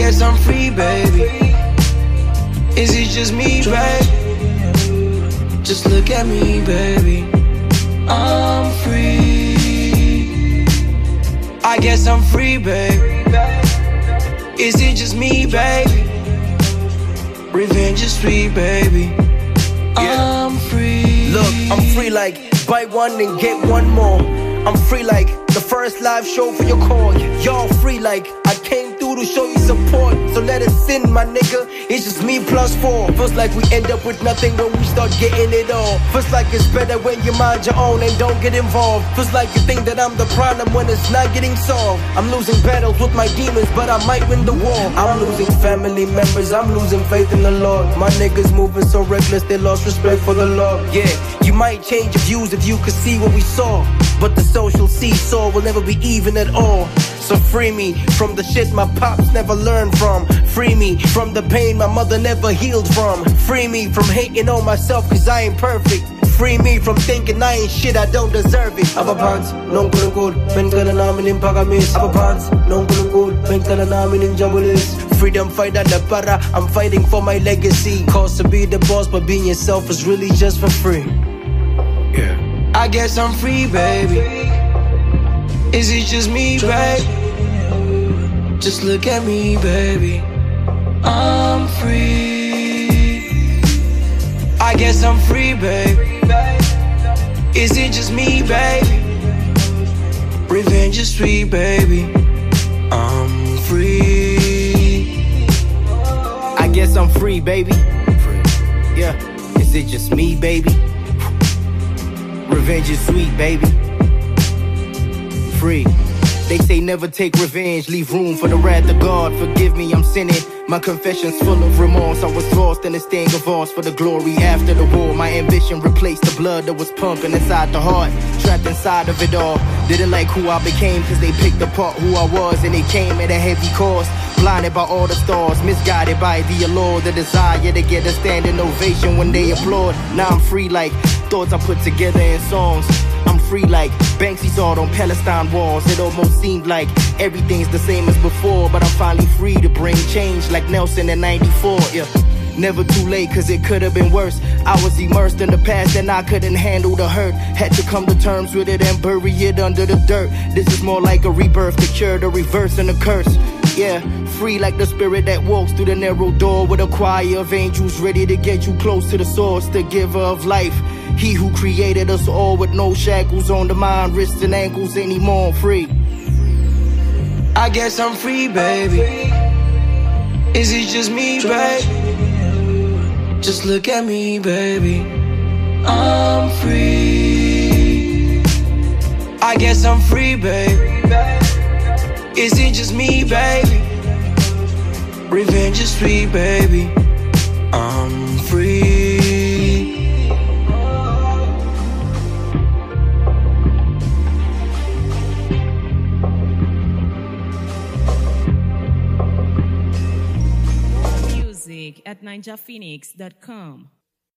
guess I'm free, baby. Is it just me, babe? Just look at me, baby. I'm free. I guess I'm free, baby. Is it just me, baby? Revenge is sweet, baby. I'm free. Look, I'm free like buy one and get one more. I'm free like the first live show for your call. Y'all free like I came through to show you support. So let us in, my nigga. It's just me plus 4. Feels like we end up with nothing when we start getting it all. Feels like it's better when you mind your own and don't get involved. Feels like you think that I'm the problem when it's not getting solved. I'm losing battles with my demons, but I might win the war. I'm losing family members, I'm losing faith in the Lord. My niggas moving so reckless, they lost respect for the Lord. Yeah, you might change your views if you could see what we saw, but the social seesaw will never be even at all. So free me from the shit my pops never learned from. Free me from the pain my mother never healed from. Free me from hating on myself cause I ain't perfect. Free me from thinking I ain't shit, I don't deserve it. Abapans, non kulungkul, bentala namin in pagamis. Abapans, non kulungkul, bentala namin in jabulis. Freedom fight at the para, I'm fighting for my legacy. Cause to be the boss, but being yourself is really just for free. Yeah. I guess I'm free, baby. Is it just me, babe? Just look at me, baby. I'm free. I guess I'm free, babe. Is it just me, baby? Revenge is sweet, baby. I'm free. I guess I'm free, baby. Yeah. Is it just me, baby? Revenge is sweet, baby. Free. They say never take revenge, leave room for the wrath of God. Forgive me, I'm sinning. My confession's full of remorse. I was lost in a sting of ours for the glory after the war. My ambition replaced the blood that was pumping inside the heart. Trapped inside of it all. Didn't like who I became cause they picked apart who I was, and it came at a heavy cost. Blinded by all the stars, misguided by the allure, the desire to get a standing ovation when they applaud. Now I'm free like thoughts I put together in songs. I'm free like Banksy's art on Palestine walls. It almost seemed like everything's the same as before, but I'm finally free to bring change like Nelson in 94. Yeah. Never too late cause it could have been worse. I was immersed in the past and I couldn't handle the hurt. Had to come to terms with it and bury it under the dirt. This is more like a rebirth, the cure, the reverse and the curse. Yeah, free like the spirit that walks through the narrow door with a choir of angels ready to get you close to the source, the giver of life. He who created us all with no shackles on the mind, wrists and ankles anymore. Free. I guess I'm free, baby. Is it just me, babe? Just look at me, baby. I'm free. I guess I'm free, baby. Is it just me, baby? Revenge is sweet, baby. I'm free. At ninjaphoenix.com.